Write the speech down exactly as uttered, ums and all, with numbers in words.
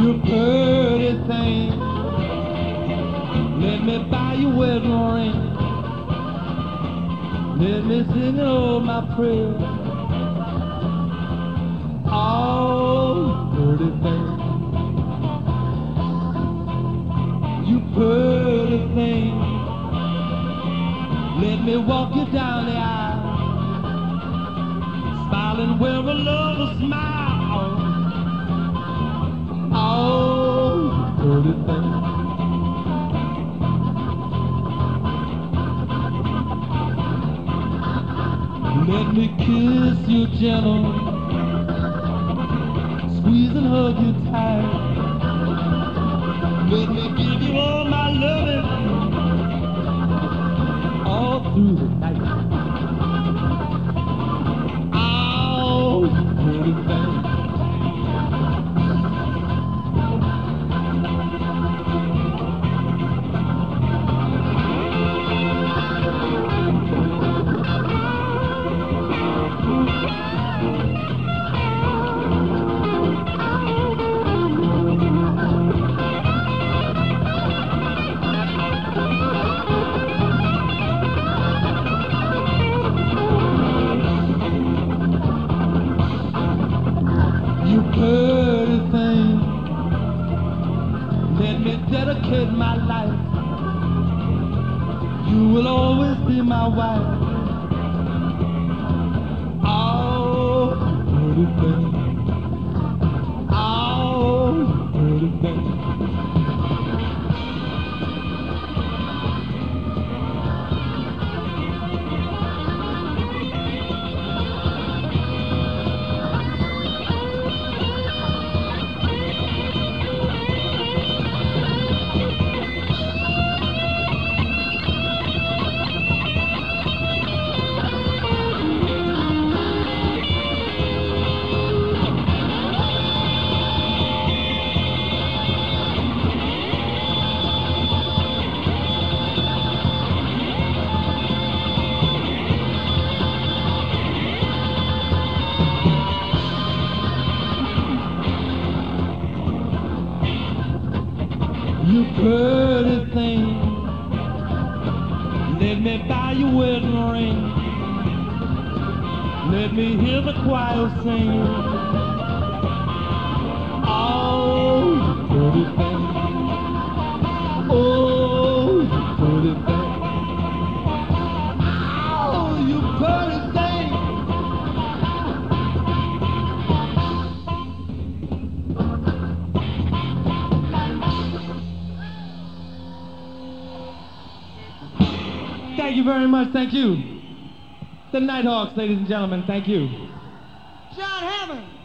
You pretty thing, let me buy you wedding ring. Let me sing all my prayers. Oh, pretty thing, you pretty thing, let me walk you down the aisle, smiling with a little smile. Oh, pretty thing, let me kiss you gentle, squeeze and hug you tight. Let me give you all my loving all through the night. Oh, pretty thing, you pretty thing, let me dedicate my life. You will always be my wife. Oh, pretty thing, oh, pretty thing. You pretty thing, let me buy you wedding ring. Let me hear the choir sing. Oh, pretty thing, oh, pretty thing, oh, you pretty thing. Thank you very much, thank you. The Nighthawks, ladies and gentlemen, thank you. John Hammond.